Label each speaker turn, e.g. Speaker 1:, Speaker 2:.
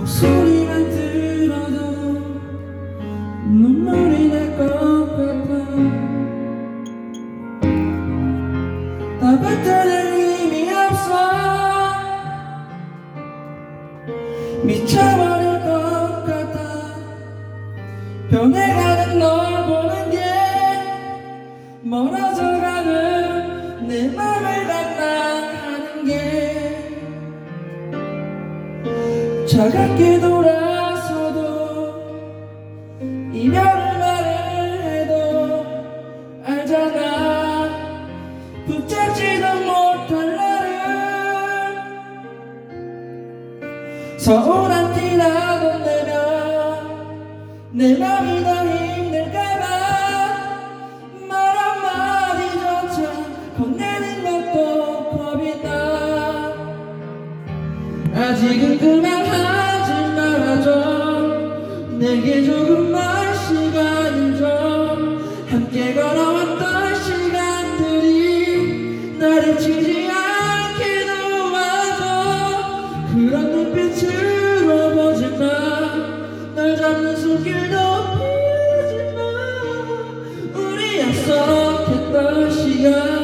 Speaker 1: 목소리만 들어도 눈물이 날 것 같아. 나부터는 힘이 없어. 미쳐버릴 것 같아. 변해가는 널 보는 게 멀어져가는 내 맘을 감당하는 게 차갑게 돌아서도 이별을 말을 해도 알잖아. 붙잡지도 못할 나를 서운한 티라도 내면 내 맘이 더 힘들까봐 말 한마디조차 건네는 것도 겁이 나. 아직은 그만하지 말아줘. 내게 조금만 시간을 줘. 함께 걸어왔던 시간들이 나를 치지 않게 도와줘. 그런 눈빛으로 보지마. 널 잡는 손길도 피우지마. 우리 약속했던 시간